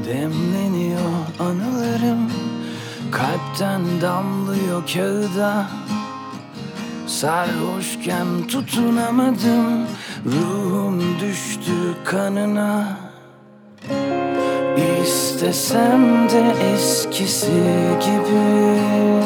Demleniyor anılarım, kalpten damlıyor kağıda. Sarhoşken tutunamadım, ruhum düştü kanına. İstesem de eskisi gibi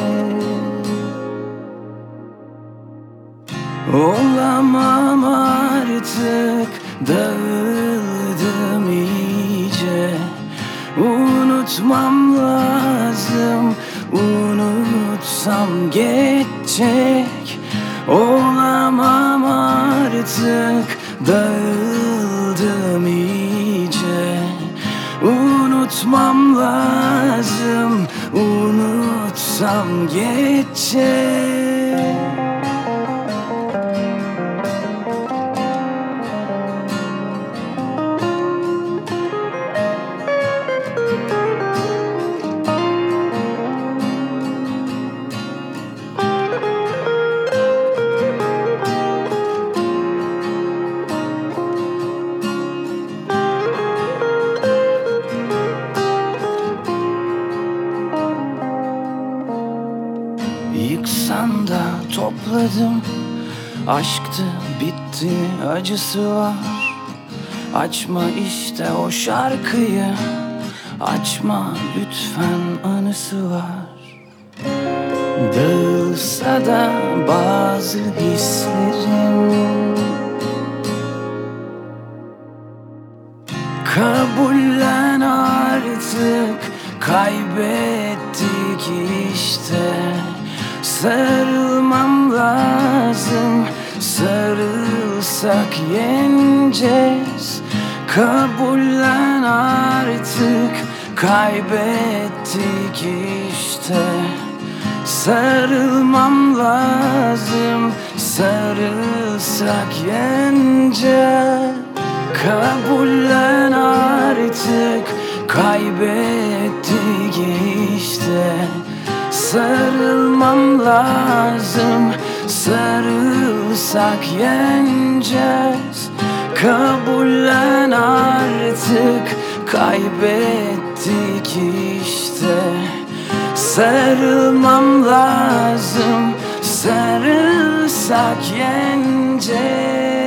olamam artık, dağıldım iyice. Unutmam lazım, unutsam geçecek. Olamam artık, dağıldım iyice. Unutmam lazım, unutsam geçecek. Yıksan da topladım, aşktı bitti acısı var. Açma işte o şarkıyı, açma lütfen anısı var. Dağılsa da bazı hislerim, kabullen artık, kaybettik işte. Sarılmam lazım, sarılsak yeneceğiz. Kabullen artık, kaybettik işte. Sarılmam lazım, sarılsak yeneceğiz. Kabullen artık, kaybettik işte. Sarılmam lazım, sarılsak yeneceğiz. Kabullen artık, kaybettik işte. Sarılmam lazım, sarılsak yeneceğiz.